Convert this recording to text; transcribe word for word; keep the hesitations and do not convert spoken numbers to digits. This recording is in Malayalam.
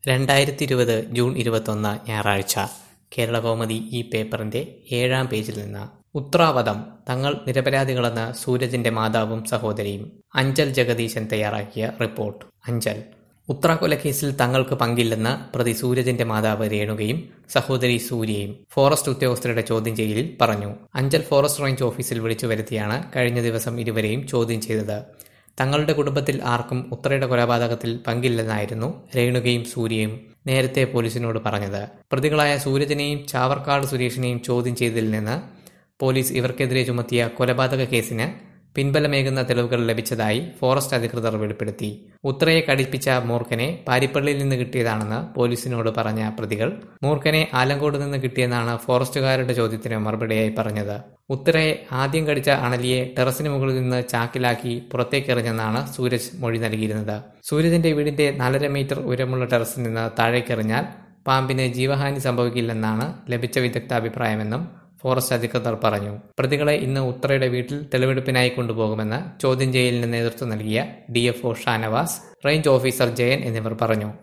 രണ്ടായിരത്തി ഇരുപത് ജൂൺ ഇരുപത്തൊന്ന് ഞായറാഴ്ച കേരളകൗമുദി ഈ പേപ്പറിന്റെ ഏഴാം പേജിൽ നിന്ന് ഉത്രാവതം തങ്ങൾ നിരപരാധികളെന്ന് സൂരജിന്റെ മാതാവും സഹോദരിയും. അഞ്ചൽ ജഗദീശൻ തയ്യാറാക്കിയ റിപ്പോർട്ട്. അഞ്ചൽ ഉത്ര കൊലക്കേസിൽ തങ്ങൾക്ക് പങ്കില്ലെന്ന് പ്രതി സൂരജിന്റെ മാതാവ് രേണുകയും സഹോദരി സൂര്യയും ഫോറസ്റ്റ് ഉദ്യോഗസ്ഥരുടെ ചോദ്യം ചെയ്യലിൽ പറഞ്ഞു. അഞ്ചൽ ഫോറസ്റ്റ് റേഞ്ച് ഓഫീസിൽ വിളിച്ചു വരുത്തിയാണ് കഴിഞ്ഞ ദിവസം ഇരുവരെയും ചോദ്യം ചെയ്തത്. തങ്ങളുടെ കുടുംബത്തിൽ ആർക്കും ഉത്രയുടെ കൊലപാതകത്തിൽ പങ്കില്ലെന്നായിരുന്നു രേണുകയും സൂര്യയും നേരത്തെ പോലീസിനോട് പറഞ്ഞത്. പ്രതികളായ സൂരജിനെയും ചാവർക്കാട് സുരേഷിനെയും ചോദ്യം ചെയ്തതിൽ നിന്ന് പോലീസ് ഇവർക്കെതിരെ ചുമത്തിയ കൊലപാതക കേസിന് പിൻബലമേകുന്ന തെളിവുകൾ ലഭിച്ചതായി ഫോറസ്റ്റ് അധികൃതർ വെളിപ്പെടുത്തി. ഉത്രയെ കടിപ്പിച്ച മൂർഖനെ പാരിപ്പള്ളിയിൽ നിന്ന് കിട്ടിയതാണെന്ന് പോലീസിനോട് പറഞ്ഞ പ്രതികൾ മൂർഖനെ ആലങ്കോട് നിന്ന് കിട്ടിയെന്നാണ് ഫോറസ്റ്റുകാരുടെ ചോദ്യത്തിന് മറുപടിയായി പറഞ്ഞത്. ഉത്രയെ ആദ്യം കടിച്ച അണലിയെ ടെറസിന് മുകളിൽ നിന്ന് ചാക്കിലാക്കി പുറത്തേക്കെറിഞ്ഞെന്നാണ് സൂരജ് മൊഴി നൽകിയിരുന്നത്. സൂരജിന്റെ വീടിന്റെ നാലര മീറ്റർ ഉയരമുള്ള ടെറസിൽ നിന്ന് താഴേക്കെറിഞ്ഞാൽ പാമ്പിന് ജീവഹാനി സംഭവിക്കില്ലെന്നാണ് ലഭിച്ച വിദഗ്ധാഭിപ്രായമെന്നും ഫോറസ്റ്റ് അധികൃതർ പറഞ്ഞു. പ്രതികളെ ഇന്ന് ഉത്രയുടെ വീട്ടിൽ തെളിവെടുപ്പിനായി കൊണ്ടുപോകുമെന്ന് ചോദ്യം ചെയ്യലിന് നേതൃത്വം നൽകിയ D F O Shanavas, range officer Jayan എന്നിവർ പറഞ്ഞു.